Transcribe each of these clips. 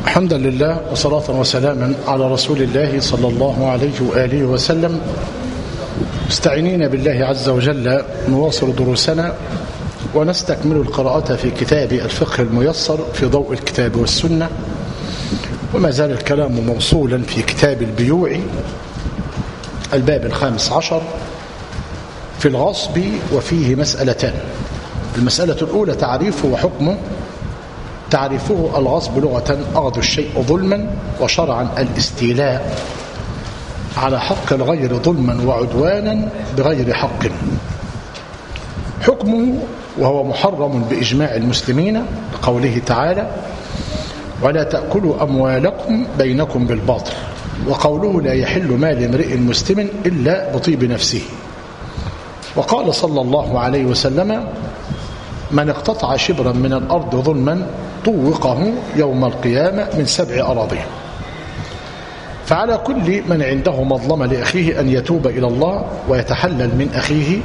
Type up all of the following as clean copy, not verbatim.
حمدا لله وصلاة وسلاما على رسول الله صلى الله عليه وآله وسلم. مستعينين بالله عز وجل نواصل دروسنا ونستكمل القراءة في كتاب الفقه الميسر في ضوء الكتاب والسنة، وما زال الكلام موصولا في كتاب البيوع الباب 15 في الغصب، وفيه مسألتان. المسألة الأولى تعريفه وحكمه. تعريفه: الغصب لغة أخذ الشيء ظلما، وشرعا الاستيلاء على حق الغير ظلما وعدوانا بغير حق. حكمه: وهو محرم بإجماع المسلمين لقوله تعالى: ولا تأكلوا أموالكم بينكم بالباطل، وقوله: لا يحل مال امرئ مسلم إلا بطيب نفسه. وقال صلى الله عليه وسلم: من اقتطع شبرا من الأرض ظلما طوقه يوم القيامة من 7 أراضين. فعلى كل من عنده مظلمة لأخيه أن يتوب إلى الله ويتحلل من أخيه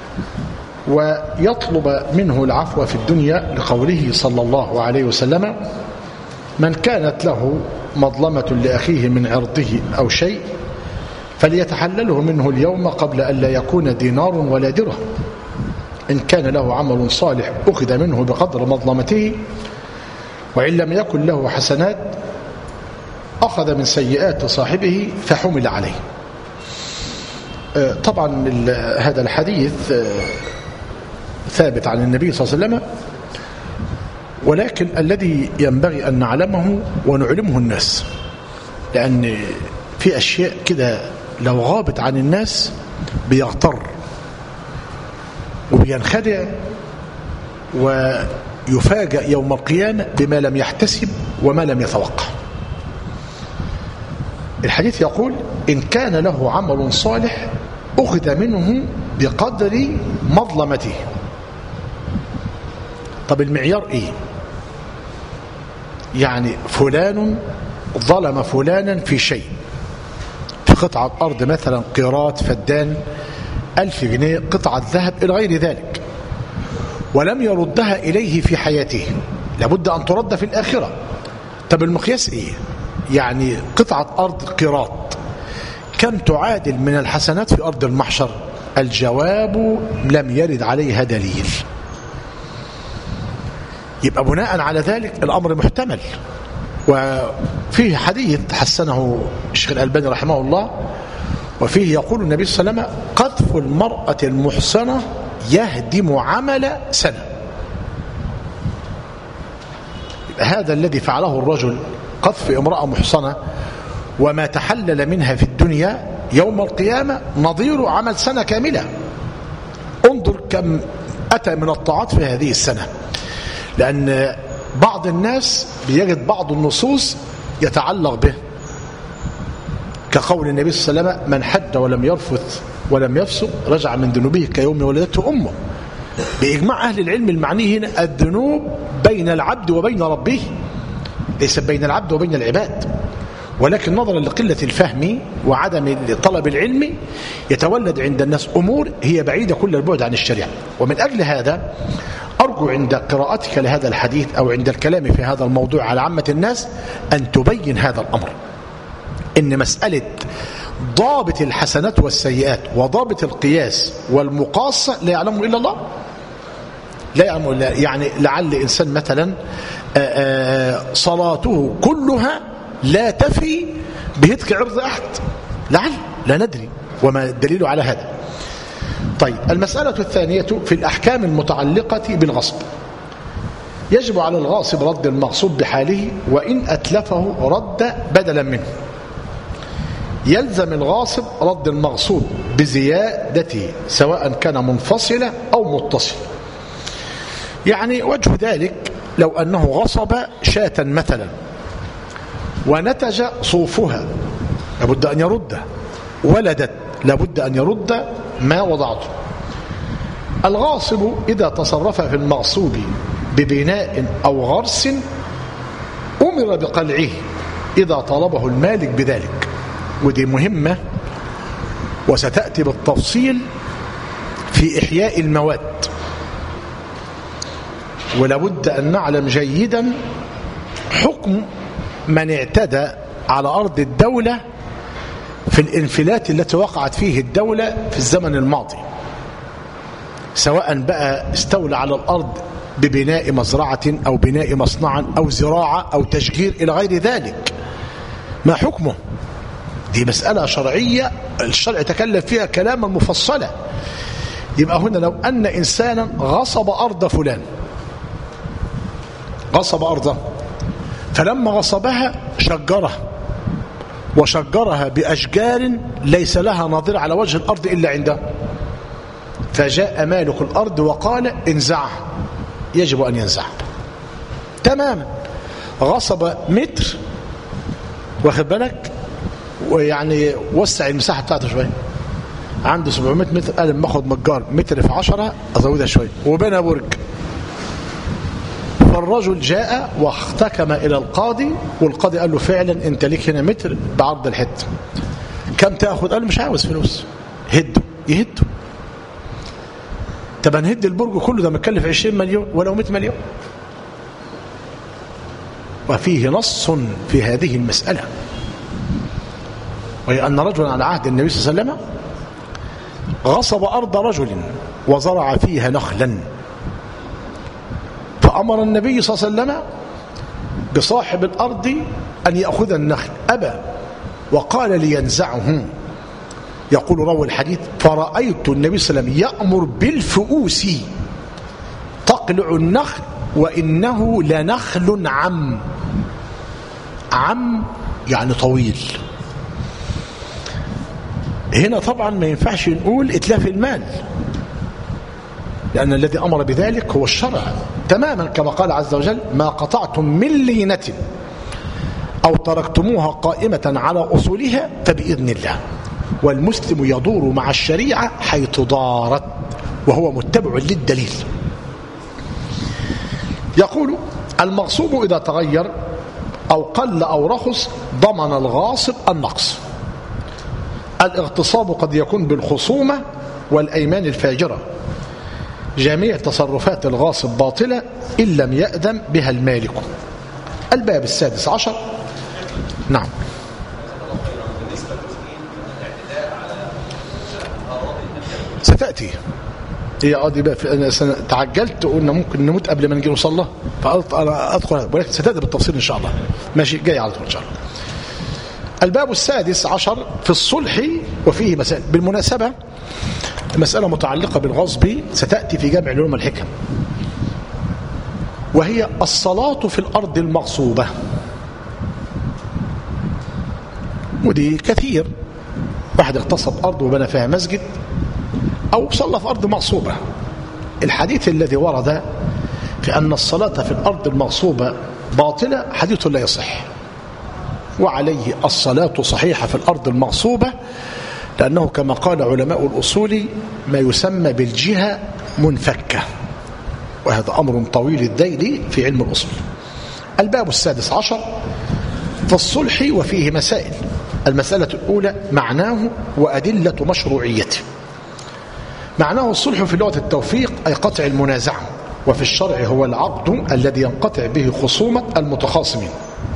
ويطلب منه العفو في الدنيا، لقوله صلى الله عليه وسلم: من كانت له مظلمة لأخيه من عرضه أو شيء فليتحلله منه اليوم قبل أن لا يكون دينار ولا درهم. إن كان له عمل صالح أخذ منه بقدر مظلمته، وإن لم يكن له حسنات أخذ من سيئات صاحبه فحمل عليه. طبعا هذا الحديث ثابت عن النبي صلى الله عليه وسلم، ولكن الذي ينبغي أن نعلمه ونعلمه الناس، لأن في أشياء كده لو غابت عن الناس بيغتر وبينخدع ويفاجأ يوم القيامة بما لم يحتسب وما لم يتوقع. الحديث يقول: إن كان له عمل صالح أخذ منه بقدر مظلمته. طب المعيار إيه؟ يعني فلان ظلم فلانا في شيء، في قطعة أرض مثلا قيراط فدان 1000 جنيه، قطعة ذهب إلى غير ذلك، ولم يردها إليه في حياته، لابد أن ترد في الآخرة. طب المقياس إيه؟ يعني قطعة أرض قيراط كم تعادل من الحسنات في أرض المحشر؟ الجواب: لم يرد عليها دليل. يبقى بناء على ذلك الأمر محتمل. وفيه حديث حسنه الشيخ الألباني رحمه الله، وفيه يقول النبي صلى الله عليه وسلم: قذف المرأة المحصنة يهدم عمل سنة. هذا الذي فعله الرجل، قذف امرأة محصنة، وما تحلل منها في الدنيا يوم القيامة نظير عمل سنة كاملة. انظر كم أتى من الطاعات في هذه السنة، لأن بعض الناس بيجد بعض النصوص يتعلق به، كقول النبي صلى الله عليه وسلم: من حج ولم يرفث ولم يفسق رجع من ذنوبه كيوم ولدته أمه. بإجماع أهل العلم المعني هنا الذنوب بين العبد وبين ربه، ليس بين العبد وبين العباد، ولكن نظرا لقلة الفهم وعدم طلب العلم يتولد عند الناس أمور هي بعيدة كل البعد عن الشريعة. ومن أجل هذا أرجو عند قراءتك لهذا الحديث أو عند الكلام في هذا الموضوع على عامة الناس أن تبين هذا الأمر، إن مسألة ضابط الحسنات والسيئات وضابط القياس والمقاصة لا يعلمه إلا الله. لا يعلمه إلا، يعني لعل إنسان مثلا صلاته كلها لا تفي بهتك عرض أحد، لعل لا ندري، وما الدليل على هذا. طيب، المسألة الثانية في الأحكام المتعلقة بالغصب. يجب على الغاصب رد المغصوب بحاله، وإن أتلفه رد بدلا منه. يلزم الغاصب رد المغصوب بزيادته سواء كان منفصلة أو متصل. يعني وجه ذلك لو أنه غصب شاة مثلا ونتج صوفها لابد أن يرد، ولدت لابد أن يرد ما وضعته. الغاصب إذا تصرف في المغصوب ببناء أو غرس أمر بقلعه إذا طلبه المالك بذلك، ودي مهمة وستأتي بالتفصيل في إحياء المواد. ولابد أن نعلم جيدا حكم من اعتدى على أرض الدولة في الانفلات التي وقعت فيه الدولة في الزمن الماضي، سواء بقى استولى على الأرض ببناء مزرعة أو بناء مصنعا أو زراعة أو تشجير إلى غير ذلك، ما حكمه؟ دي مسألة شرعية الشرع تكلم فيها كلاما مفصلا. يبقى هنا لو أن إنسانا غصب أرض فلان، غصب أرضه، فلما غصبها شجرها وشجرها بأشجار ليس لها نظير على وجه الأرض إلا عنده، فجاء مالك الأرض وقال انزعها، يجب أن ينزعها تماما. غصب متر، واخد بالك، ويعني وسع المساحة بتاعته شوية، عنده 700 متر، قال لما اخد متجار متر في 10 ازودها شوية وبنى برج. فالرجل جاء واحتكم إلى القاضي، والقاضي قال له فعلا انت ليك هنا متر بعرض الحته، كم تاخذ؟ قال له مش عاوز فلوس، هده. يهده؟ طب هنهد البرج كله، ده متكلف 20 مليون ولو 100 مليون. وفيه نص في هذه المسألة، وهي أن رجلا على عهد النبي صلى الله عليه وسلم غصب أرض رجل وزرع فيها نخلا، فأمر النبي صلى الله عليه وسلم بصاحب الأرض أن يأخذ النخل، أبى وقال لينزعه. يقول راوي الحديث فرأيت النبي صلى الله عليه وسلم يأمر بالفؤوس تقلع النخل وإنه لنخل عم يعني طويل. هنا طبعا ما ينفعش نقول إتلاف المال، لأن الذي أمر بذلك هو الشرع تماما، كما قال عز وجل ما قطعتم من لينة أو تركتموها قائمة على أصولها فبإذن الله، والمسلم يدور مع الشريعة حيث دارت وهو متبع للدليل. يقول المغصوب إذا تغير أو قل أو رخص ضمن الغاصب النقص. الاغتصاب قد يكون بالخصومة والأيمان الفاجرة، جميع تصرفات الغاصب باطلة إن لم يأذن بها المالك. الباب 16. نعم. ستأتي هي قاضي بقى أنا تعجلت وقلنا ممكن نموت قبل ما نجي نوصل لها، فقلت أنا أدخل، ولكن ستأتي بالتفصيل إن شاء الله. ماشي، جاي على طول إن شاء الله. الباب 16 في الصلح وفيه مسائل. بالمناسبة مسألة متعلقة بالغصب ستأتي في جامع العلوم والحكم، وهي الصلاة في الأرض المغصوبة. ودي كثير، واحد اغتصب أرض وبنى فيها مسجد أو صلى في أرض مغصوبة. الحديث الذي ورد في أن الصلاة في الأرض المغصوبة باطلة حديث لا يصح، وعليه الصلاة صحيحة في الأرض المغصوبة، لأنه كما قال علماء الأصول ما يسمى بالجهة منفكة، وهذا أمر طويل الذيل في علم الأصول. الباب 16 في الصلح وفيه مسائل. المسألة الأولى معناه وأدلة مشروعيته. معناه الصلح في لغة التوفيق أي قطع المنازعة، وفي الشرع هو العقد الذي ينقطع به خصومة المتخاصمين.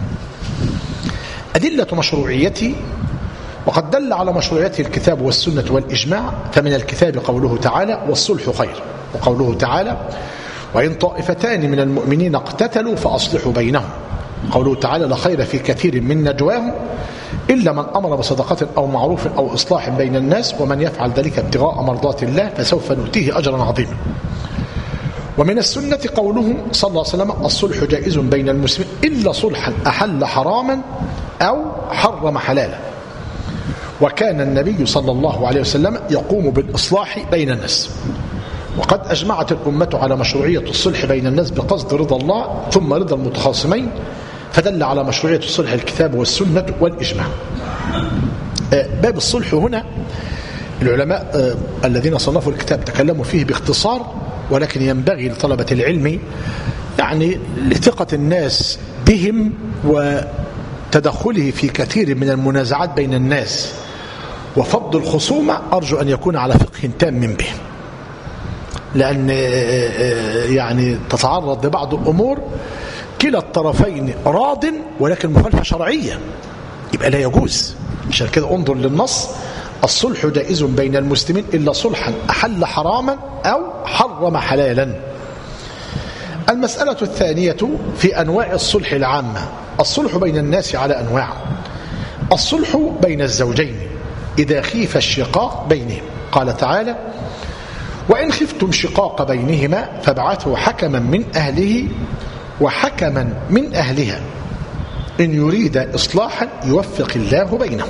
أدلة مشروعيته، وقد دل على مشروعيته الكتاب والسنة والإجماع. فمن الكتاب قوله تعالى والصلح خير، وقوله تعالى وإن طائفتان من المؤمنين اقتتلوا فأصلحوا بينهم. قوله تعالى لا خير في كثير من نجواهم إلا من أمر بصدقة أو معروف أو إصلاح بين الناس ومن يفعل ذلك ابتغاء مرضات الله فسوف نؤتيه أجرا عظيما. ومن السنة قوله صلى الله عليه وسلم الصلح جائز بين المسلمين إلا صلحا أحل حراما أو حرم حلالا. وكان النبي صلى الله عليه وسلم يقوم بالإصلاح بين الناس. وقد أجمعت الأمة على مشروعية الصلح بين الناس بقصد رضا الله ثم رضا المتخاصمين، فدل على مشروعية الصلح الكتاب والسنة والإجماع. باب الصلح هنا العلماء الذين صنفوا الكتاب تكلموا فيه باختصار، ولكن ينبغي لطلبة العلم يعني لثقة الناس بهم وتدخله في كثير من المنازعات بين الناس وفض الخصومة، أرجو أن يكون على فقه تام به، لأن يعني تتعرض لبعض الأمور كلا الطرفين راض ولكن مخالفة شرعية يبقى لا يجوز. عشان كده انظر للنص: الصلح جائز بين المسلمين إلا صلحا أحل حراما أو حرم حلالا. المسألة الثانية في أنواع الصلح العامة. الصلح بين الناس على أنواع: الصلح بين الزوجين إذا خيف الشقاق بينهم، قال تعالى: وإن خفتم شقاق بينهما فابعثوا حكما من أهله وحكما من أهلها إن يريد إصلاحا يوفق الله بينهم.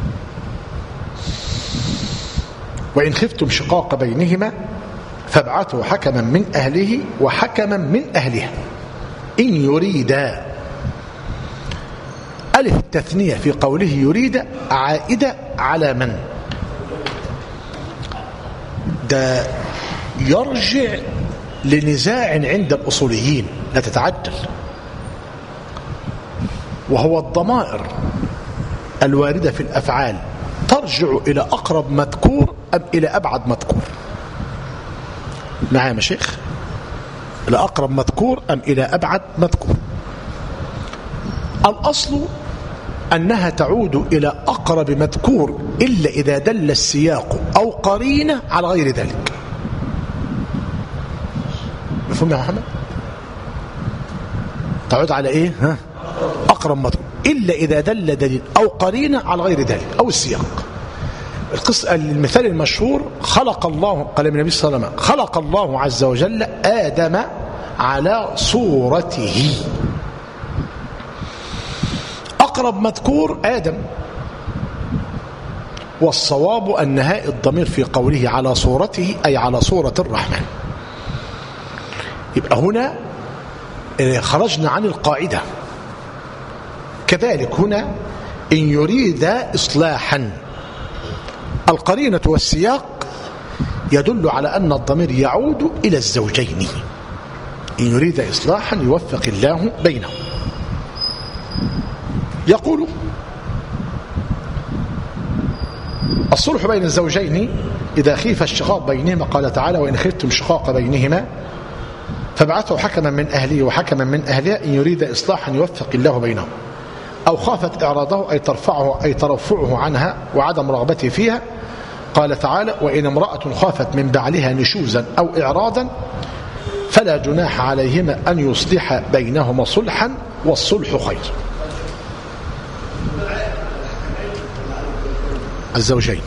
وإن خفتم شقاق بينهما فابعثوا حكما من أهله وحكما من أهلها إن يريد. ألف التثنية في قوله يريد عائدة على من؟ ده يرجع لنزاع عند الأصوليين لا تتعدل، وهو الضمائر الواردة في الأفعال ترجع إلى أقرب مذكور أم إلى أبعد مذكور؟ معايا يا شيخ؟ إلى أقرب مذكور أم إلى أبعد مذكور؟ الأصل أنها تعود إلى أقرب مذكور إلا إذا دل السياق أو قرينة على غير ذلك. مفهوم يا محمد؟ تعود على إيه؟ أقرب مذكور إلا إذا دل دليل أو قرينة على غير ذلك أو السياق. المثال المشهور: خلق الله، قال النبي صلى الله عليه وسلم: خلق الله عز وجل آدم على صورته. أقرب مذكور آدم، والصواب أن هاء الضمير في قوله على صورته أي على صورة الرحمن. يبقى هنا خرجنا عن القاعدة. كذلك هنا إن يريد إصلاحا، القرينة والسياق يدل على أن الضمير يعود إلى الزوجين. إن يريد إصلاحا يوفق الله بينهم. يقول: الصلح بين الزوجين إذا خيف الشقاق بينهما، قال تعالى: وإن خفتم شقاق بينهما فابعثوا حكما من أهله وحكما من أهلها إن يريد إصلاحا يوفق الله بينهم. أو خافت إعراضه أي ترفعه عنها وعدم رغبته فيها، قال تعالى: وإن امرأة خافت من بعلها نشوزا أو إعراضا فلا جناح عليهما أن يصلح بينهما صلحا والصلح خير. الزوجين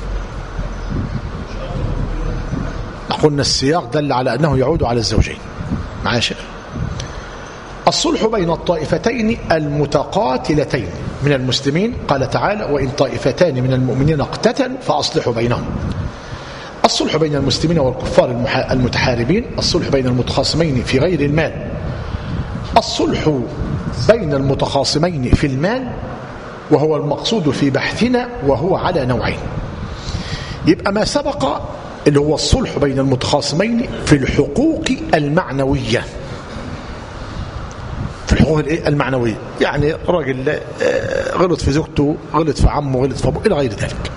قلنا السياق دل على أنه يعود على الزوجين. معايا شيخ؟ الصلح بين الطائفتين المتقاتلتين من المسلمين، قال تعالى: وإن طائفتان من المؤمنين اقتتلوا فأصلحوا بينهم. الصلح بين المسلمين والكفار المتحاربين. الصلح بين المتخاصمين في غير المال. الصلح بين المتخاصمين في المال وهو المقصود في بحثنا، وهو على نوعين. يبقى ما سبق اللي هو الصلح بين المتخاصمين في الحقوق المعنوية، في الحقوق المعنوية، يعني راجل غلط في زوجته، غلط في عمه، غلط في أبوه، إلى غير ذلك.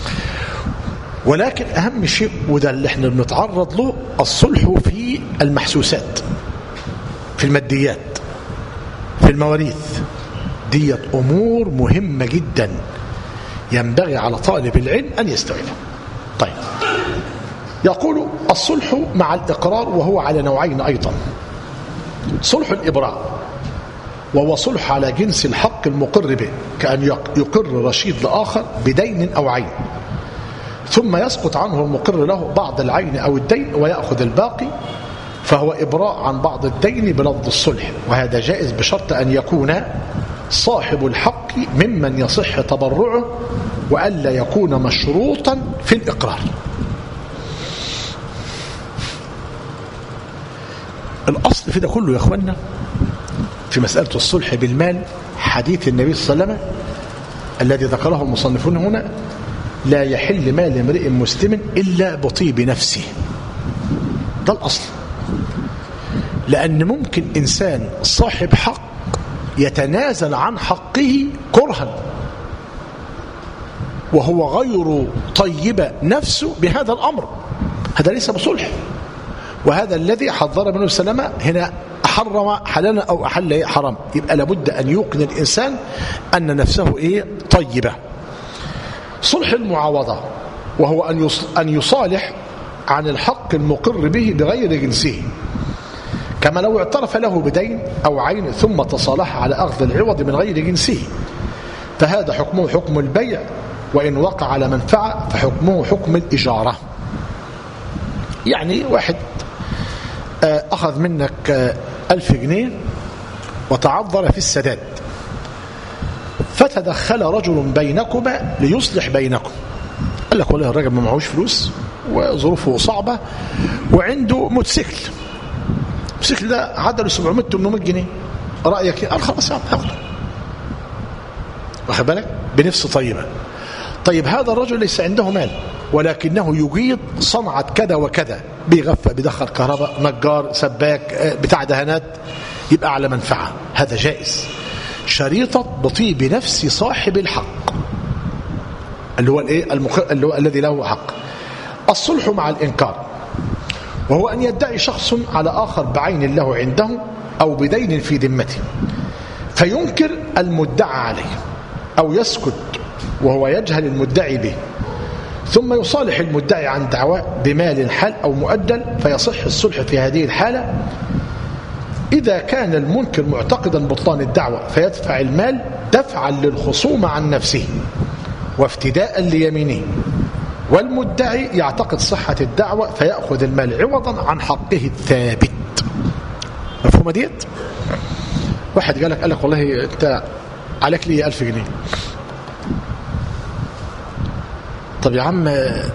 ولكن أهم شيء وده اللي احنا بنتعرض له: الصلح في المحسوسات، في الماديات، في المواريث. ديت أمور مهمة جدا ينبغي على طالب العلم أن يستوعبها. طيب، يقول: الصلح مع الإقرار وهو على نوعين أيضا: صلح الإبراء وهو صلح على جنس الحق المقر به، كأن يقر رشيد لآخر بدين أو عين، ثم يسقط عنه المقر له بعض العين أو الدين ويأخذ الباقي، فهو إبراء عن بعض الدين بلفظ الصلح، وهذا جائز بشرط أن يكون صاحب الحق ممن يصح تبرعه وألا يكون مشروطا في الإقرار. الأصل في ده كله يا أخوانا في مسألة الصلح بالمال حديث النبي صلى الله عليه وسلم الذي ذكره المصنفون هنا: لا يحل مال امرئ مسلم إلا بطيب نفسه. ده الأصل، لأن ممكن إنسان صاحب حق يتنازل عن حقه كرها وهو غير طيب نفسه بهذا الأمر، هذا ليس بصلح. وهذا الذي حذر منه السلامة هنا حرم حلالا أو أحل حرام، يبقى لابد أن يوقن الإنسان أن نفسه طيبة. صلح المعاوضة وهو أن يصالح عن الحق المقر به بغير جنسه، كما لو اعترف له بدين أو عين ثم تصالح على أخذ العوض من غير جنسه، فهذا حكمه حكم البيع، وإن وقع على منفعة فحكمه حكم الإجارة. يعني واحد أخذ منك 1000 جنيه وتعذر في السداد، فتدخل رجل بينكما ليصلح بينكم، قال لك والله الراجل ما معهوش فلوس وظروفه صعبة وعنده موتوسيكل، الموتوسيكل ده عدله 700-800 جنيه، رأيك؟ قال خلاص يا عم هاخده، واخد بالك؟ بنفس طيبة. طيب هذا الرجل ليس عنده مال ولكنه يجيد صنعة كذا وكذا، بيغفى، بيدخل كهرباء، نجار، سباك، بتاع دهانات، يبقى على منفعة، هذا جائز، شريطة بطيب نفس صاحب الحق اللي هو اللي هو الذي له حق. الصلح مع الإنكار وهو أن يدعي شخص على آخر بعين له عنده أو بدين في ذمته فينكر المدعى عليه، أو يسكت وهو يجهل المدعي به، ثم يصالح المدعي عن دعواه بمال حال أو مؤجل، فيصح الصلح في هذه الحالة إذا كان المنكر معتقدا بطلان الدعوة فيدفع المال دفعا للخصوم عن نفسه وافتداء ليمينه، والمدعي يعتقد صحة الدعوة فيأخذ المال عوضا عن حقه الثابت. مفهومة ديت؟ واحد قال لك والله انت عليك لي 1000 جنيه. طب يا عم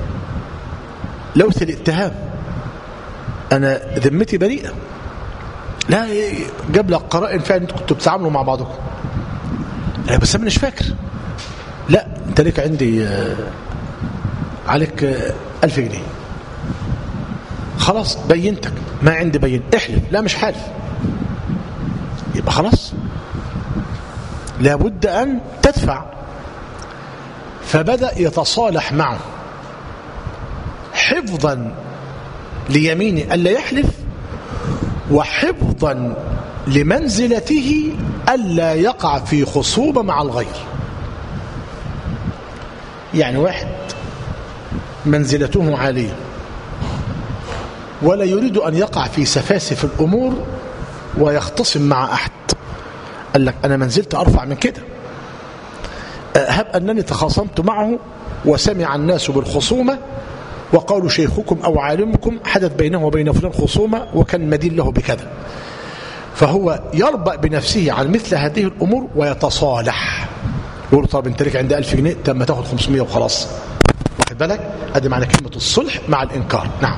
لوث الاتهام، انا ذمتي بريئة، لا جاب لك قرائن فعلا انتوا كنتوا بتتعاملوا مع بعضكم، لا بس انا مش فاكر، لا انت ليك عندي عليك 1000 جنيه، خلاص بينتك، ما عندي بين، احلف، لا مش حالف، يبقى خلاص لابد أن تدفع. فبدأ يتصالح معه حفظا ليمينه ألا يحلف، وحفظا لمنزلته ألا يقع في خصومة مع الغير. يعني واحد منزلته عالية ولا يريد أن يقع في سفاسف الأمور ويختصم مع أحد، قال لك أنا منزلت أرفع من كده، هب أنني تخاصمت معه وسمع الناس بالخصومة وقالوا شيخكم أو عالمكم حدث بينه وبين فلان خصومة وكان مدين له بكذا، فهو يربأ بنفسه عن مثل هذه الأمور ويتصالح، يقول طب انت لك عندي 1000 جنيه، طب ما تاخد 500 وخلاص، واخد بالك؟ ادي معنى كلمة الصلح مع الإنكار. نعم.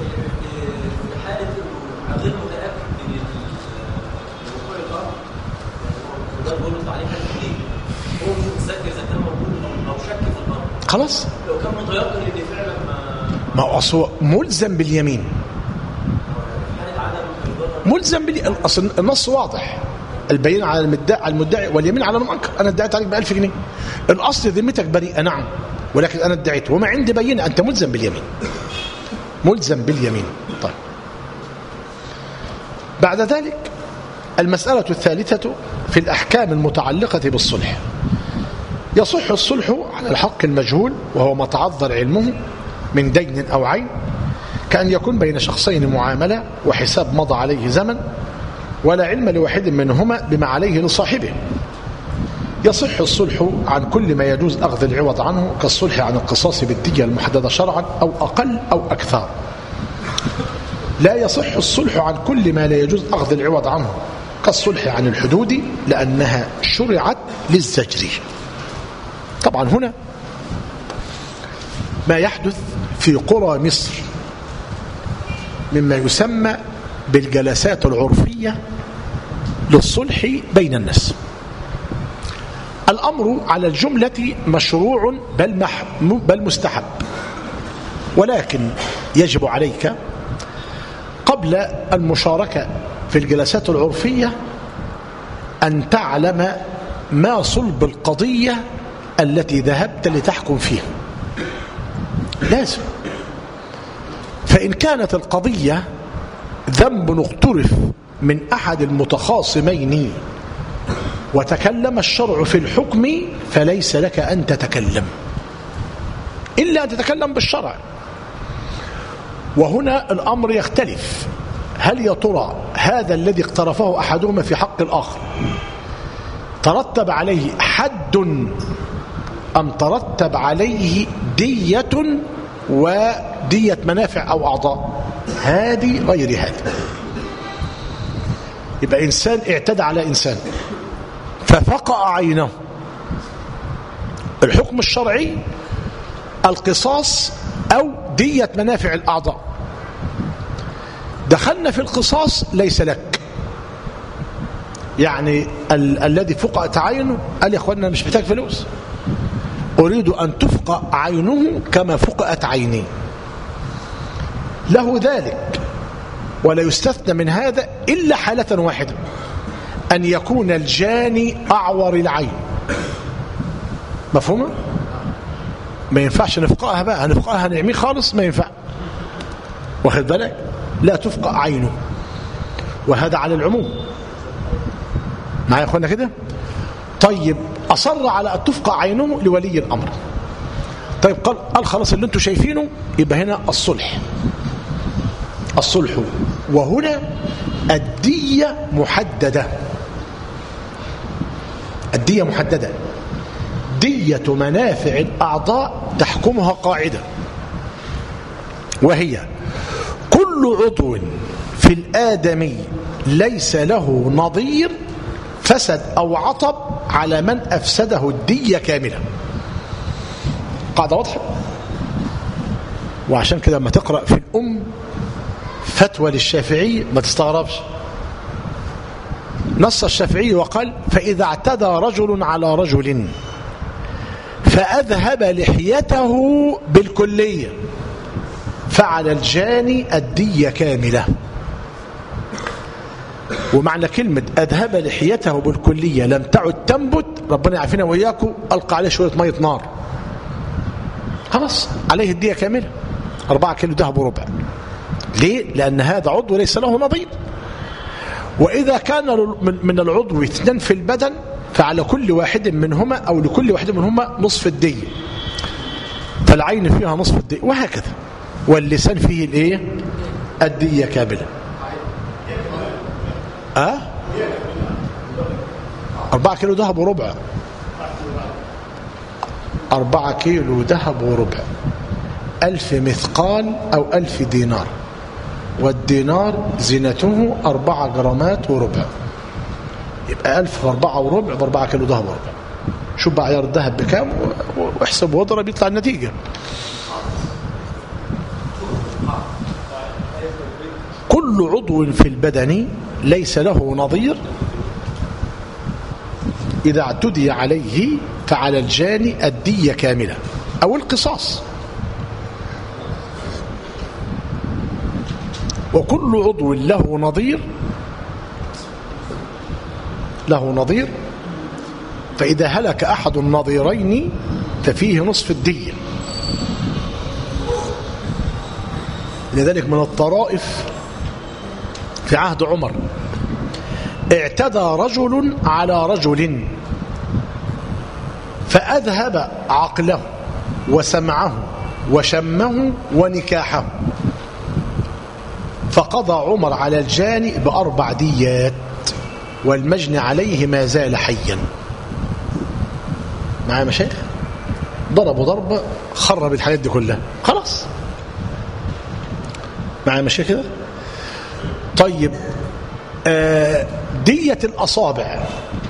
خلاص لو كان متيقن ان فعلا ما هو اصل ملزم باليمين، ملزم اصل النص واضح، البينة على المدعي واليمين على المنكر. انا ادعيت عليك ب1000 جنيه، الاصل ذمتك بريئة، نعم، ولكن انا ادعيت وما عندي بينة، انت ملزم باليمين، ملزم باليمين. طيب بعد ذلك المسألة الثالثة في الأحكام المتعلقة بالصلح. يصح الصلح على الحق المجهول وهو ما تعذر علمه من دين أو عين، كأن يكون بين شخصين معاملة وحساب مضى عليه زمن ولا علم لواحد منهما بما عليه لصاحبه. يصح الصلح عن كل ما يجوز أخذ العوض عنه، كالصلح عن القصاص بالدية المحددة شرعا أو أقل أو أكثر. لا يصح الصلح عن كل ما لا يجوز أخذ العوض عنه، كالصلح عن الحدود لأنها شرعت للزجر. طبعا هنا ما يحدث في قرى مصر مما يسمى بالجلسات العرفية للصلح بين الناس. الأمر على الجملة مشروع بل مستحب، ولكن يجب عليك قبل المشاركة في الجلسات العرفية أن تعلم ما صلب القضية التي ذهبت لتحكم فيها، لازم. فإن كانت القضية ذنب اقترف من أحد المتخاصمين وتكلم الشرع في الحكم فليس لك أن تتكلم إلا أن تتكلم بالشرع. وهنا الأمر يختلف، هل يا ترى هذا الذي اقترفه أحدهما في حق الآخر ترتب عليه حد أم ترتب عليه دية ودية منافع أو أعضاء؟ هذه غير هذا. يبقى إنسان اعتدى على إنسان ففقأ عينه، الحكم الشرعي القصاص أو دية منافع الأعضاء. دخلنا في القصاص ليس لك، يعني الذي فقأت عينه قال يا أخوانا مش محتاج فلوس، أريد أن تفقأ عينه كما فقأت عيني، له ذلك. ولا يستثنى من هذا إلا حالة واحدة، أن يكون الجاني أعور العين. مفهومة؟ ما ينفعش نفقأها بقى، هنفقأها نعميه خالص ما ينفع، واخد بالك؟ لا تفقأ عينه، وهذا على العموم. معايا يا اخوانا كده؟ طيب أصر على أن تفقأ عينه لولي الأمر. طيب قال خلاص اللي انتم شايفينه، يبقى هنا الصلح. وهنا الدية محددة، الدية محددة، دية منافع الأعضاء تحكمها قاعدة، وهي كل عضو في الآدمي ليس له نظير فسد أو عطب على من أفسده الدية كاملة. قاعدة واضحة. وعشان كده لما تقرأ في الأم فتوى للشافعي ما تستغربش، نص الشافعي وقال: فإذا اعتدى رجل على رجل فأذهب لحيته بالكلية فعلى الجاني الدية كاملة. ومعنى كلمة أذهب لحيته بالكلية لم تعد تنبت، ربنا يعافينا وإياكم، ألقى عليه شوية مية نار، خلاص عليه الدية كاملة، 4 كيلو ذهب وربع. ليه؟ لأن هذا عضو ليس له نظير. وإذا كان من العضو 2 في البدن فعلى كل واحد منهما أو لكل واحد منهما نصف الدية، فالعين فيها نصف الدية، وهكذا. واللسان فيه الايه؟ الدية كاملة. 4 كيلو ذهب وربع، 4 كيلو ذهب وربع، 1000 مثقال أو 1000 دينار، والدينار زينته 4 جرامات وربع، يبقى 1000 في 4 وربع ب4 كيلو ذهب وربع. شوف بقى عيار الذهب بكام واحسب واضرب يطلع النتيجة. كل عضو في البدن ليس له نظير إذا اعتدي عليه فعلى الجاني الدية كاملة أو القصاص. وكل عضو له نظير فإذا هلك أحد النظيرين ففيه نصف الدية. لذلك من الطرائف في عهد عمر اعتدى رجل على رجل فأذهب عقله وسمعه وشمه ونكاحه، فقضى عمر على الجاني ب4 ديات والمجني عليه ما زال حيا. معايا مشايخ؟ ضربوا ضربة خرب الحاجات دي كلها، خلاص. معايا مشايخ كده؟ طيب دية الأصابع،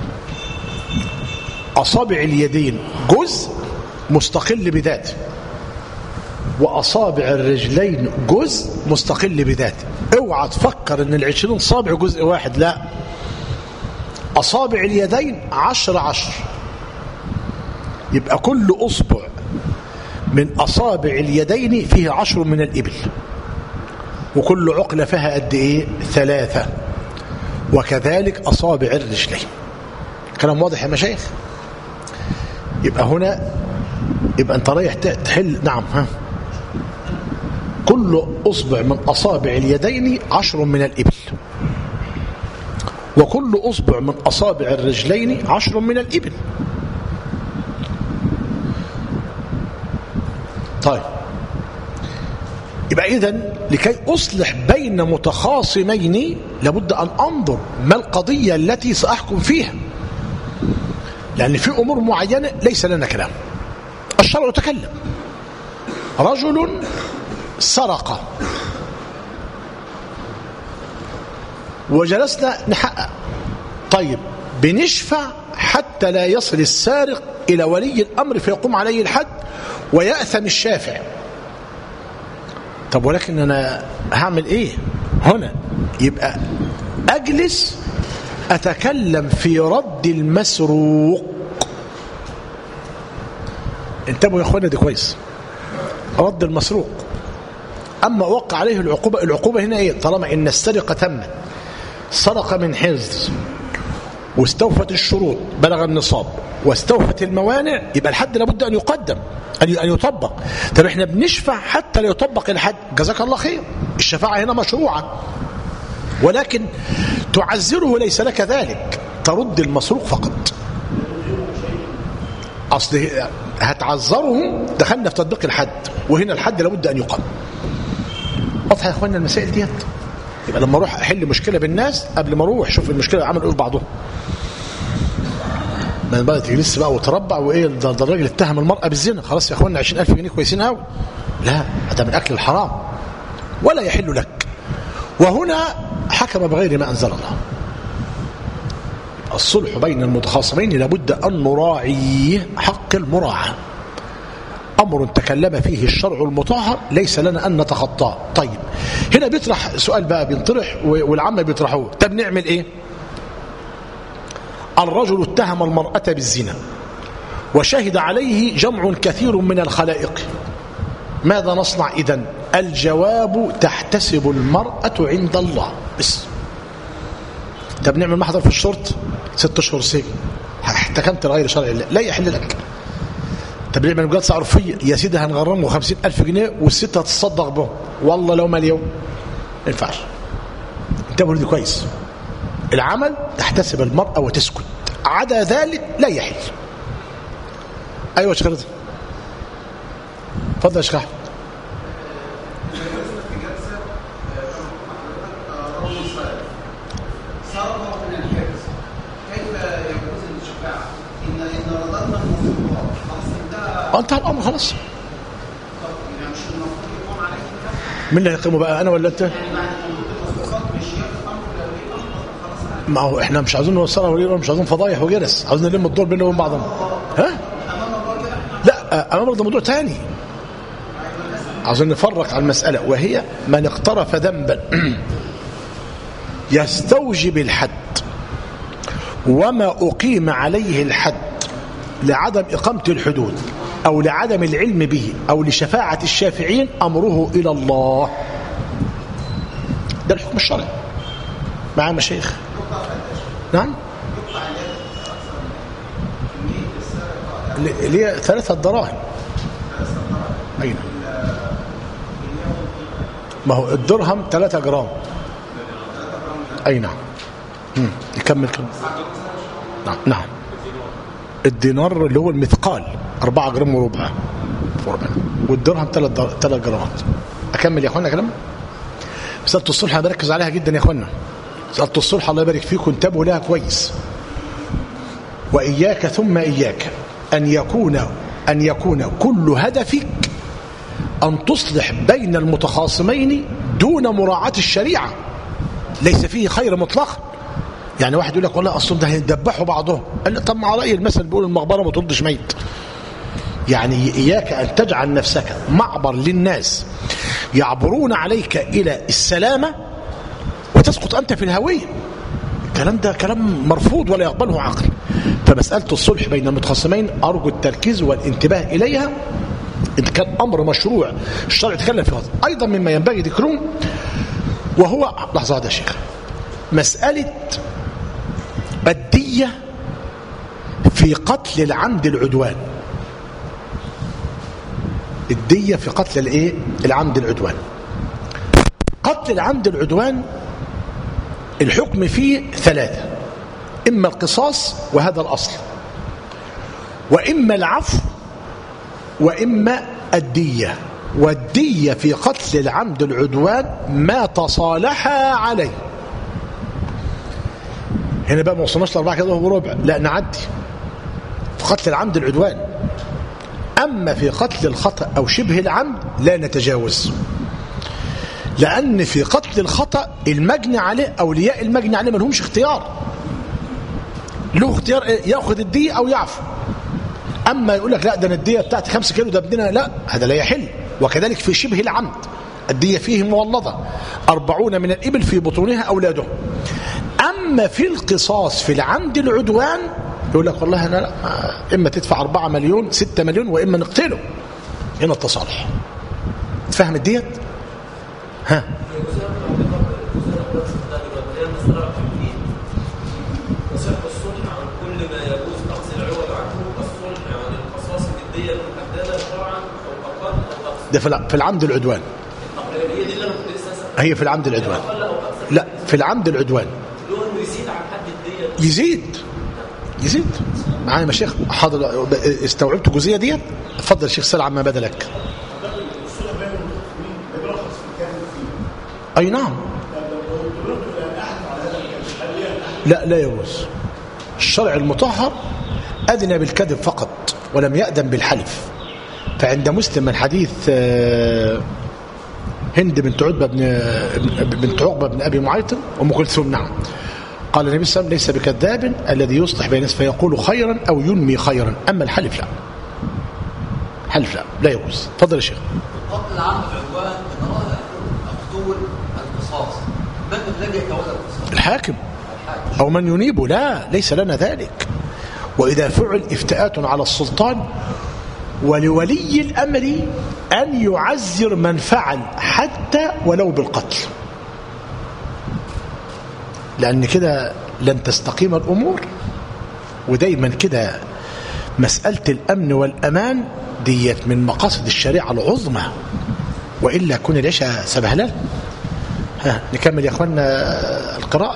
أصابع اليدين جزء مستقل بذاته، وأصابع الرجلين جزء مستقل بذاته. اوعى تفكر ان 20 صابع جزء واحد، لا، أصابع اليدين 10 يبقى كل أصبع من أصابع اليدين فيه 10 من الإبل، وكل عقلة فيها قد إيه؟ 3. وكذلك أصابع الرجلين. كلام واضح يا مشايخ؟ يبقى هنا يبقى أنت رايح تحل. نعم. كل أصبع من أصابع اليدين 10 من الإبل، وكل أصبع من أصابع الرجلين 10 من الإبل. طيب، يبقى إذن لكي أصلح بين متخاصمين لابد أن أنظر ما القضية التي سأحكم فيها، لأن في أمور معينة ليس لنا كلام. الشرع يتكلم. رجل سرق وجلسنا نحقق، طيب بنشفع حتى لا يصل السارق إلى ولي الأمر فيقوم عليه الحد ويأثم الشافع. طب ولكن أنا هعمل إيه هنا؟ يبقى أجلس أتكلم في رد المسروق. انتبهوا يا أخوانا، دي كويس. رد المسروق، أما وقع عليه العقوبة هنا إيه؟ طالما إن السرقة تمت، سرق من حرز واستوفت الشروط، بلغ النصاب واستوفت الموانع، يبقى الحد لابد أن يقدم، أن يطبق. طب احنا بنشفع حتى لا يطبق الحد، جزاك الله خير، الشفاعة هنا مشروعة، ولكن تعزره ليس لك ذلك، ترد المسروق فقط. أصل هتعذره، دخلنا في تطبيق الحد، وهنا الحد لابد أن يقام. واضح يا أخوانا المسائل ديت؟ يبقى لما أروح أحل مشكلة بالناس، قبل ما أروح شوف المشكلة عملوا إيه في بعضهم، ما بقى تجلس بقى وتربع وإيه ده الراجل اتهم المرأة بالزنا، خلاص يا أخوانا 20,000 جنيه كويسين أوي. لا، هذا من أكل الحرام ولا يحل لك. وهنا حكم بغير ما أنزل الله. الصلح بين المتخاصمين لابد أن نراعيه حق المراعاة. أمر تكلم فيه الشرع المطهر ليس لنا أن نتخطاه. طيب، هنا بيطرح سؤال بقى، بينطرح والعامة بيطرحوه. طب نعمل إيه؟ الرجل اتهم المرأة بالزنا وشهد عليه جمع كثير من الخلائق، ماذا نصنع إذن؟ الجواب: تحتسب المرأة عند الله بس. طب نعمل محضر في الشرط 6 أشهر سجن، احتكمت لغير شرع الله، لا يحل لك. طب نعمل جلسة عرفية، يا سيدي هنغرمه 50,000 جنيه والست هتصدق به، والله لو مليون، ما ينفعش. انتبهوا دي كويس. العمل تحتسب المرأة وتسكت، عدا ذلك لا يحل. أيوة يا شيخ رضا، اتفضل يا شيخ أحمد. انتهى الامر خلاص. مين اللي هيقيمه بقى، انا ولا انت؟ ما هو احنا مش عاوزين نوصلها ولي، مش عاوزين فضايح وجرس، عاوزين نلم الدور بيننا وبين بعضنا. ها؟ لا، امام ده موضوع ثاني. عاوزين نفرق على المساله، وهي من اقترف ذنبا يستوجب الحد وما اقيم عليه الحد لعدم اقامه الحدود أو لعدم العلم به أو لشفاعة الشافعين، أمره إلى الله. ده الحكم الشرعي. معايا مشايخ؟ نعم. اللي هي 3 دراهم. أين؟ ما هو الدرهم 3 جرام. أي نعم. يكمل كم؟ نعم. الدينار اللي هو المثقال 4 جرام وربع، والدرهم 3 جرامات. أكمل يا أخوانا كلام. مسألة الصلح أنا بركز عليها جدا يا أخوانا. مسألة الصلح الله يبارك فيكم، انتبهوا لها كويس. وإياك ثم إياك أن يكون كل هدفك أن تصلح بين المتخاصمين دون مراعاة الشريعة. ليس فيه خير مطلق. يعني واحد يقول لك والله أصلا ده هيدبحوا بعضهم، قال لي طب مع رأي المثل بيقول المغبرة ما تردش ميت. يعني إياك أن تجعل نفسك معبر للناس يعبرون عليك إلى السلامة وتسقط أنت في الهوية. الكلام ده كلام مرفوض ولا يقبله عقل. فمسألة الصلح بين المتخاصمين أرجو التركيز والانتباه إليها. إن كان أمر مشروع الشرع يتكلم في هذا. أيضا مما ينبغي ذكره وهو لحظة هذا يا شيخ، مسألة الدية في قتل العمد العدوان. الدية في قتل العمد العدوان. قتل العمد العدوان الحكم فيه ثلاثة: إما القصاص وهذا الأصل، وإما العفو، وإما الدية. والدية في قتل العمد العدوان ما تصالحا عليه. هنا بقى ما وصلناش لأربعة كده وربع، لا نعدي في قتل العمد العدوان. أما في قتل الخطأ أو شبه العمد لا نتجاوز، لأن في قتل الخطأ المجني عليه أولياء المجني عليه ما لهمش اختيار، له اختيار يأخذ الدية أو يعفو. أما يقول لك لا ده الدية بتاعتي 5 كيلو ده ابننا، لا هذا لا يحل. وكذلك في شبه العمد الدية فيه مولضة 40 من الإبل في بطونها أولادهم. أما في القصاص في العمد العدوان يقول لك والله أنا لا، إما تدفع 4 مليون 6 مليون وإما نقتله. هنا التصالح. تفهم الدية؟ ها ده في العمد العدوان. هي في العمد العدوان، لا في العمد العدوان يزيد معايا يا شيخ. حاضر، استوعبت الجزئيه دي. اتفضل الشيخ سلام عما بدا لك. اي نعم. لا يجوز. الشرع المطهر اذن بالكذب فقط ولم يأذن بالحلف. فعند مسلم من حديث هند بنت عقبة بن أبي معيط أم كلثوم، نعم، قال النبي صلى الله عليه وسلم: ليس بكذاب الذي يصلح بين الناس فيقول خيرا أو ينمي خيرا. أما الحلف لا، حلف لا يجوز. تفضل يا شيخ. قتل العمد العدوان من مقتول القصاص، من الذي يتولى القصاص؟ الحاكم أو من ينيبه. لا، ليس لنا ذلك. وإذا فعل افتئات على السلطان ولولي الأمر أن يعزر من فعل حتى ولو بالقتل، لأن كده لن تستقيم الأمور. ودايما كده مسألة الأمن والأمان ديت من مقاصد الشريعة العظمى، وإلا كون العيشة سبهلال. نكمل يا أخوانا القراءة.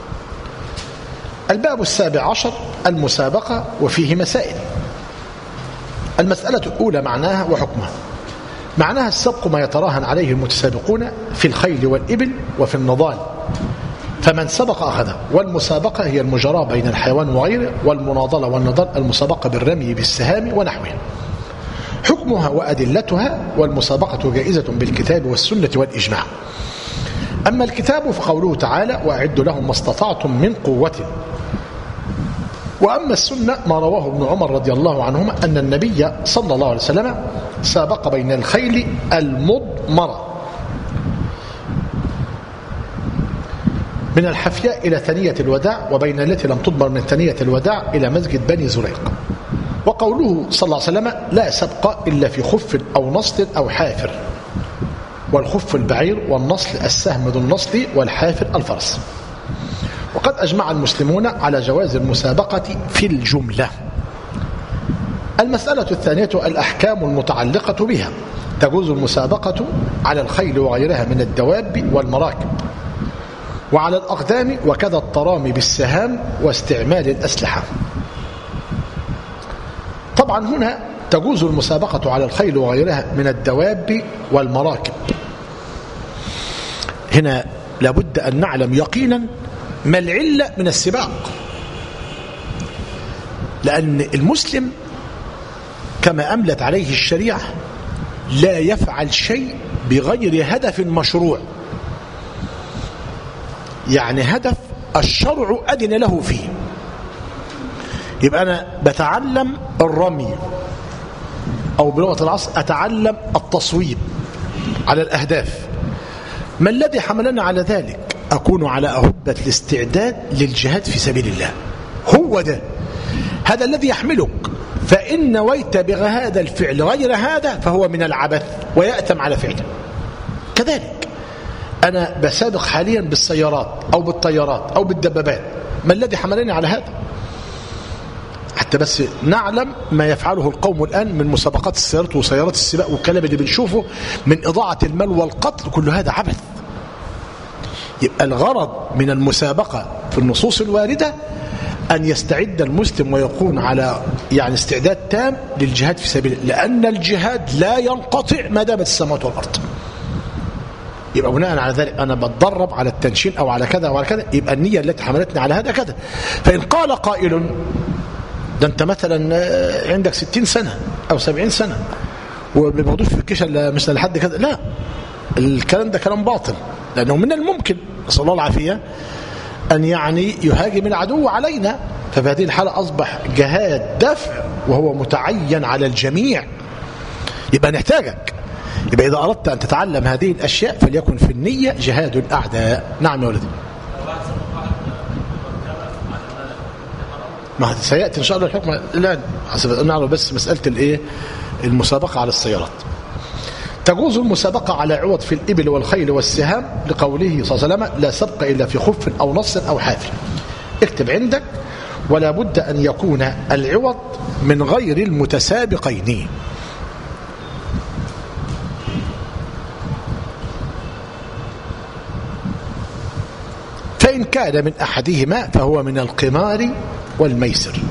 الباب 17 المسابقة، وفيه مسائل. المسألة الأولى معناها وحكمها. معناها السبق ما يتراهن عليه المتسابقون في الخيل والإبل وفي النضال، فمن سبق أخذه. والمسابقة هي المجاراة بين الحيوان وغيره، والمناضلة والنضال المسابقة بالرمي بالسهام ونحوها. حكمها وأدلتها. والمسابقة جائزة بالكتاب والسنة والإجماع. أما الكتاب فقوله تعالى: وأعدوا لهم ما استطعتم من قوة. وأما السنة ما رواه ابن عمر رضي الله عنهما أن النبي صلى الله عليه وسلم سابق بين الخيل المضمرة من الحفياء إلى ثنية الوداع، وبين التي لم تضمر من ثنية الوداع إلى مسجد بني زريق. وقوله صلى الله عليه وسلم: لا سبق إلا في خف أو نصل أو حافر. والخف البعير، والنصل السهم ذو النصل، والحافر الفرس. وقد أجمع المسلمون على جواز المسابقة في الجملة. المسألة الثانية الأحكام المتعلقة بها. تجوز المسابقة على الخيل وغيرها من الدواب والمراكب، وعلى الأقدام، وكذا الترامي بالسهام واستعمال الأسلحة. طبعا هنا تجوز المسابقة على الخيل وغيرها من الدواب والمراكب. هنا لابد أن نعلم يقينا ما العلة من السباق، لأن المسلم كما أملت عليه الشريعة لا يفعل شيء بغير هدف مشروع، يعني هدف الشرع أذن له فيه. يبقى أنا بتعلم الرمي، أو بلغة العصر أتعلم التصويب على الأهداف. ما الذي حملنا على ذلك؟ أكون على أهبة الاستعداد للجهاد في سبيل الله. هو ده، هذا الذي يحملك. فإن نويت بهذا الفعل غير هذا فهو من العبث ويأتم على فعله. كذلك أنا بسابق حاليا بالسيارات أو بالطيارات أو بالدبابات. ما الذي حملني على هذا؟ حتى بس نعلم ما يفعله القوم الآن من مسابقات السيارات وسيارات السباق والكلام اللي بنشوفه من إضاعة المال والقتل، كل هذا عبث. يبقى الغرض من المسابقة في النصوص الواردة أن يستعد المسلم ويكون على يعني استعداد تام للجهاد في سبيل الله، لأن الجهاد لا ينقطع ما دامت السماوات والأرض. يبقى بناء على ذلك أنا بتدرب على التنشين أو على كذا وعلى كذا، يبقى النية التي حملتني على هذا كذا. فإن قال قائل ده أنت مثلا عندك 60 سنة أو 70 سنة وبيبغضوش في الجيش مثل لحد كذا، لا، الكلام ده كلام باطل، لأنه من الممكن نسأل الله العافية أن يعني يهاجم العدو علينا، ففي هذه الحالة أصبح جهاد دفع وهو متعين على الجميع، يبقى نحتاجك. يبقى إذا أردت أن تتعلم هذه الأشياء فليكن في النية جهاد الأعداء. نعم يا ولدي. ما سيأتي إن شاء الله الحكم الآن، نعرف بس مسألة المسابقة على السيارات. تجوز المسابقة على عوض في الإبل والخيل والسهام لقوله صلى الله عليه وسلم لا سبق إلا في خف أو نص أو حافر. اكتب عندك ولا بد أن يكون العوض من غير المتسابقين. فإن كان من أحدهما فهو من القمار والميسر.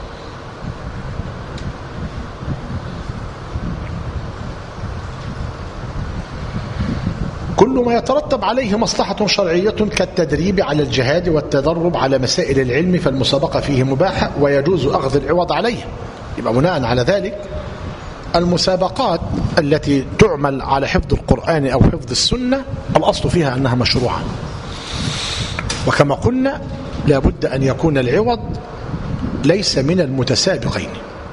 كل ما يترتب عليه مصلحة شرعية كالتدريب على الجهاد والتدرب على مسائل العلم فالمسابقة فيه مباحة ويجوز أخذ العوض عليه. يبقى بناء على ذلك المسابقات التي تعمل على حفظ القرآن أو حفظ السنة الأصل فيها أنها مشروعة، وكما قلنا لابد أن يكون العوض ليس من المتسابقين،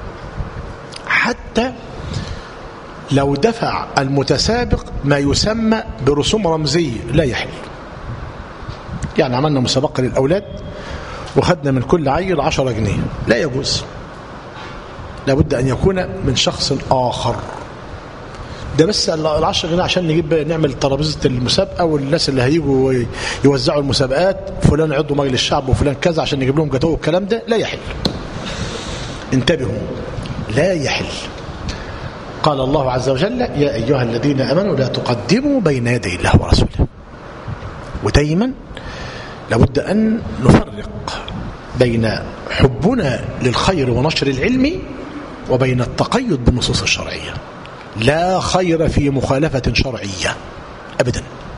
حتى لو دفع المتسابق ما يسمى برسوم رمزية لا يحل. يعني عملنا مسابقة للأولاد وخدنا من كل عيل 10 جنيه، لا يجوز، لابد أن يكون من شخص آخر. ده بس 10 جنيه عشان نعمل ترابيزة المسابقة والناس اللي هيجوا يوزعوا المسابقات، فلان عضو مجلس الشعب وفلان كذا عشان نجيب لهم جاتوه والكلام ده لا يحل. انتبهوا، لا يحل. قال الله عز وجل يا أيها الذين آمنوا لا تقدموا بين يدي الله ورسوله. ودايما لابد أن نفرق بين حبنا للخير ونشر العلم وبين التقيد بالنصوص الشرعية. لا خير في مخالفة شرعية أبدا.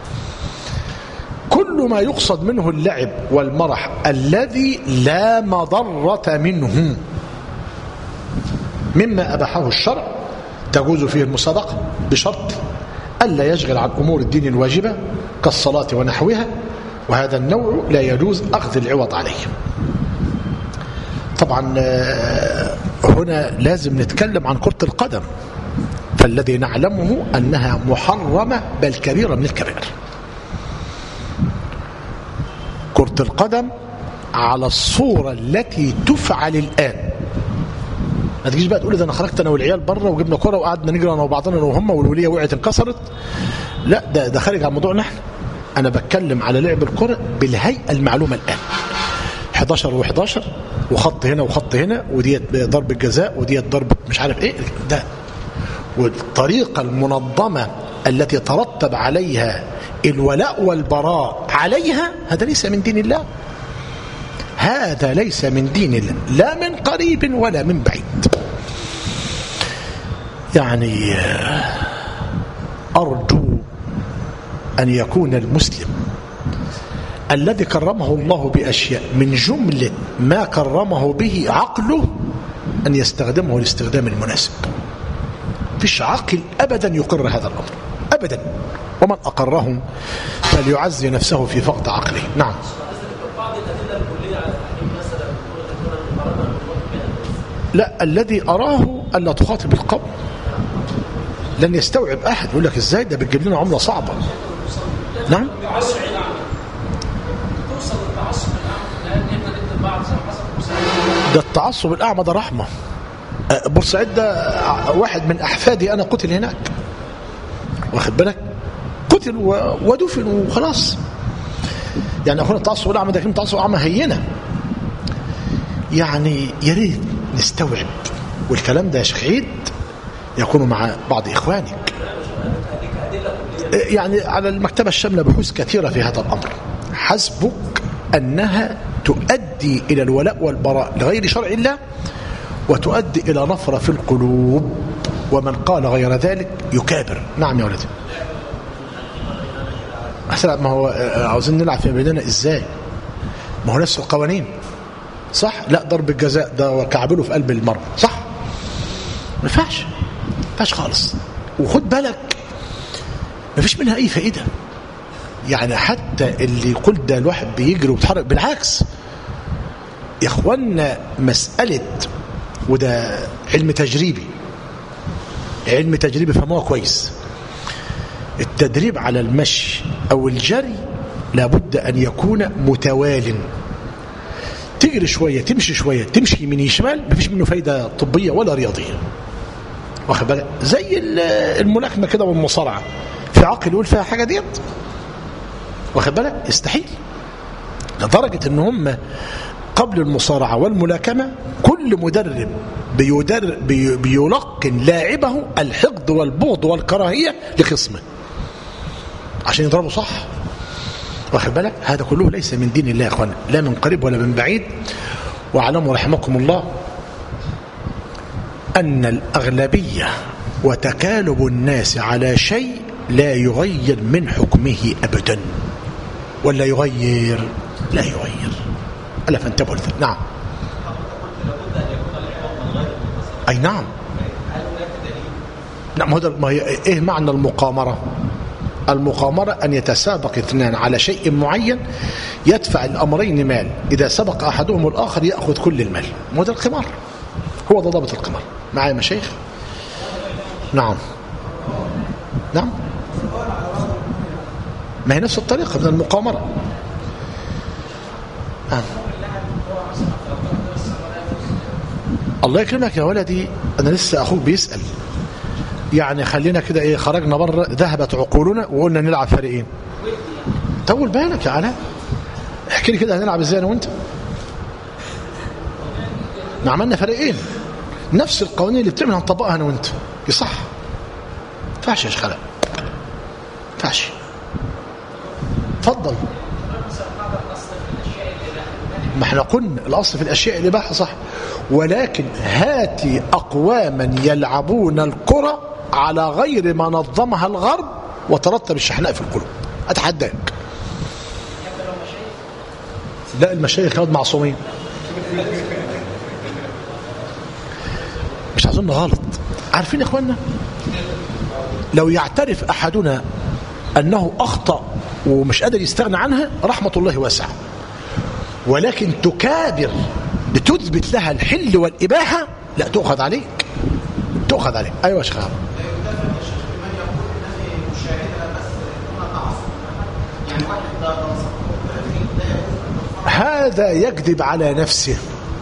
كل ما يقصد منه اللعب والمرح الذي لا مضرة منه مما أباحه الشرع تجوز فيه المسابقة بشرط ألا يشغل عن أمور الدين الواجبة كالصلاة ونحوها، وهذا النوع لا يجوز أخذ العوض عليه. طبعا هنا لازم نتكلم عن كرة القدم، فالذي نعلمه أنها محرمة بل كبيرة من الكبائر. كرة القدم على الصورة التي تفعل الآن، ما تجيش بقى تقول إذا أنا خرجت أنا والعيال بره وجبنا كرة وقعدنا نجري أنا وبعضنا أنا وهم والولية وقعت انكسرت، لا، ده خارج عن موضوعنا احنا. أنا بتكلم على لعب الكرة بالهيئة المعلومة الآن، 11 و11 وخط هنا وخط هنا، وديت ضربة جزاء وديت ضربة مش عارف إيه ده، والطريقة المنظمة التي ترتب عليها الولاء والبراء عليها، هذا ليس من دين الله، هذا ليس من دين الله لا من قريب ولا من بعيد. يعني أرجو أن يكون المسلم الذي كرمه الله بأشياء من جملة ما كرمه به عقله أن يستخدمه الاستخدام المناسب. فيش عاقل أبدا يقر هذا الأمر أبدا، ومن أقره فليعزي نفسه في فقد عقله. نعم. لا، الذي أراه ألا تخاطب القوم، لن يستوعب أحد، يقول لك إزاي ده بتجيب لنا عملة صعبة. نعم. ده التعصب الأعمى ده رحمة. بورسعيد ده واحد من أحفادي أنا قتل هناك، واخد بالك، قتل ودفن وخلاص. يعني أخونا التعصب الأعمى ده كلمة تعصب أعمى هينة، يعني يا ريت نستوعب. والكلام ده يا شيخ عيد يكون مع بعض إخوانك، يعني على المكتبة الشاملة بحوث كثيرة في هذا الأمر. حسبك أنها تؤدي إلى الولاء والبراء لغير شرع الله وتؤدي إلى نفرة في القلوب، ومن قال غير ذلك يكابر. نعم يا ولدي. أحسن، ما هو عاوزين نلعب في بيننا إزاي؟ ما هو نفس القوانين صح؟ لا، ضرب الجزاء ده كعبله في قلب المرمى صح؟ ما ينفعش خالص. وخد بالك ما فيش منها أي فائدة. يعني حتى اللي يقول ده الواحد بيجري وبيتحرك، بالعكس يا إخوانا، مسألة وده علم تجريبي فهموها كويس. التدريب على المشي أو الجري لابد أن يكون متوال. تجري شوية تمشي شوية تمشي يمين شمال، مفيش منه فايدة طبية ولا رياضية. واخد بالك؟ زي الملاكمة كده والمصارعة، في عقل يقول فيها حاجة ديت؟ واخد بالك؟ يستحيل. لدرجة ان هم قبل المصارعة والملاكمة كل مدرب بيلقن لاعبه الحقد والبغض والكراهية لخصمه عشان يضربه صح. واخد بالك؟ هذا كله ليس من دين الله يا اخوانا، لا من قريب ولا من بعيد. واعلموا رحمكم الله أن الأغلبية وتكالب الناس على شيء لا يغير من حكمه أبدا. ولا يغير؟ لا يغير. ألا فانتبهوا لذلك. نعم. أي نعم. نعم. ما هي إيه معنى المقامرة؟ المقامرة أن يتسابق اثنان على شيء معين يدفع الأمرين مال، إذا سبق أحدهم الآخر يأخذ كل المال. وهذا القمار، هو ده ضابط القمار. معايا مشايخ؟ نعم. ما هي نفس الطريقة من المقامرة. الله يكرمك يا ولدي، أنا لسه أخوك بيسأل. يعني خلينا كده إيه، خرجنا بره ذهبت عقولنا وقلنا نلعب فريقين. طول بالك يا علاء، احكي لي كده هنلعب ازاي انا وانت؟ عملنا فريقين، نفس القوانين اللي بتعملها نطبقها انا وانت. يصح؟ فاش يا شيخ علاء، فاش. اتفضل. ما احنا قلنا الاصل في الاشياء الاباحه صح، ولكن هاتي اقواما يلعبون الكره على غير ما نظمها الغرب وترتب الشحناء في القلوب. اتحداك. لا، المشايخ ياخد معصومين، مش عايزين غلط. عارفين يا اخوانا، لو يعترف احدنا انه اخطأ ومش قادر يستغنى عنها رحمة الله واسعة، ولكن تكابر لتثبت لها الحل والإباحة، لا، تؤخذ عليك. أيوة يا شيخ. هذا يكذب على نفسه،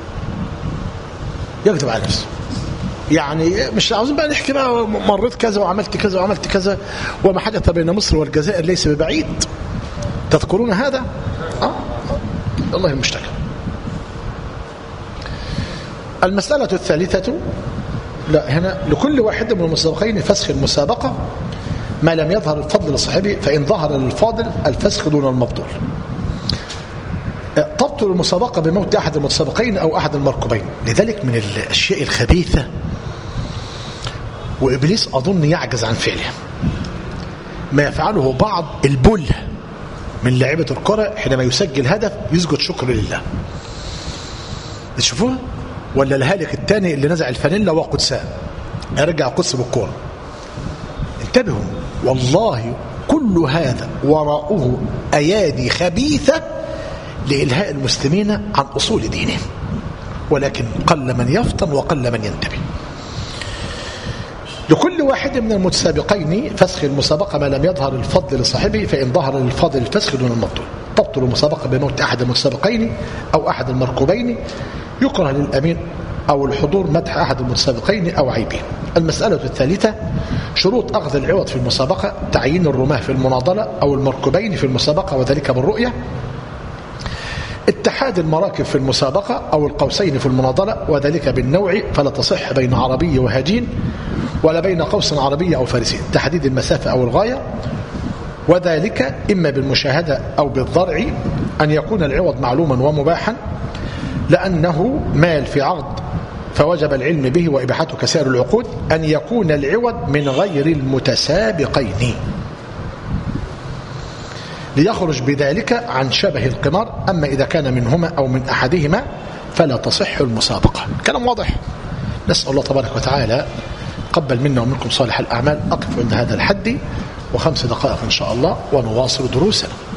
يعني مش عاوزين بقى نحكي بقى مريت كذا وعملت كذا وما حدث بين مصر والجزائر ليس ببعيد. تذكرون هذا؟ الله المشتكى. المسألة الثالثة، لا هنا لكل واحد من المسابقين فسخ المسابقة ما لم يظهر الفضل لصاحبه، فإن ظهر الفاضل الفسخ دون المبطول. تبطل المسابقة بموت أحد المتسابقين أو أحد المركوبين. لذلك من الأشياء الخبيثة، وإبليس أظن يعجز عن فعله، ما يفعله بعض البل من لاعبة الكرة حينما يسجل هدف يسجد شكر لله. تشوفوها؟ ولا الهالك الثاني اللي نزع الفانيلا وقدساء يرجع قدس بالكرة. انتبهوا، والله كل هذا وراءه أيادي خبيثة لإلهاء المسلمين عن أصول دينهم، ولكن قل من يفطن وقل من ينتبه. لكل واحد من المتسابقين فسخ المسابقة ما لم يظهر الفضل لصاحبه، فإن ظهر الفضل الفسخ دون المبطول. تبطل المسابقة بموت أحد المتسابقين أو أحد المركوبين، يكره للأمين أو الحضور مدح أحد المتسابقين أو عيبه. المسألة الثالثة، شروط أخذ العوض في المسابقة، تعيين الرماة في المناضلة أو المركوبين في المسابقة وذلك بالرؤية، اتحاد المراكب في المسابقة أو القوسين في المناضلة وذلك بالنوع، فلا تصح بين عربي وهجين ولا بين قوس عربي أو فارسي، تحديد المسافة أو الغاية، وذلك إما بالمشاهدة أو بالضرع أن يكون العوض معلوما ومباحا لأنه مال في عقد فوجب العلم به وإباحته كسائر العقود، أن يكون العوض من غير المتسابقين ليخرج بذلك عن شبه القمار. أما إذا كان منهما أو من أحدهما فلا تصح المسابقة. كلام واضح. نسأل الله تبارك وتعالى قبل منا ومنكم صالح الأعمال. أقف عند هذا الحد و5 دقائق إن شاء الله ونواصل دروسنا.